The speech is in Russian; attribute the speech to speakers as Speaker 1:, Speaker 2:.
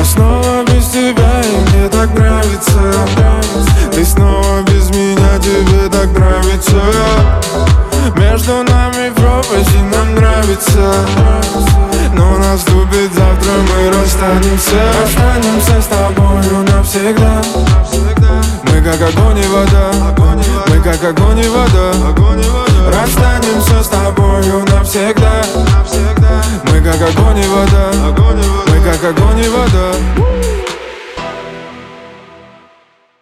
Speaker 1: снова без тебя, и мне так нравится. Ты снова без меня, тебе так нравится. Между нами пропасть, и нам нравится. Но наступит завтра, мы расстанемся. Расстанемся с тобою навсегда. Мы как огонь и вода. Мы как огонь и вода. Расстанемся с тобою навсегда. Мы как огонь и вода. Мы как огонь и вода.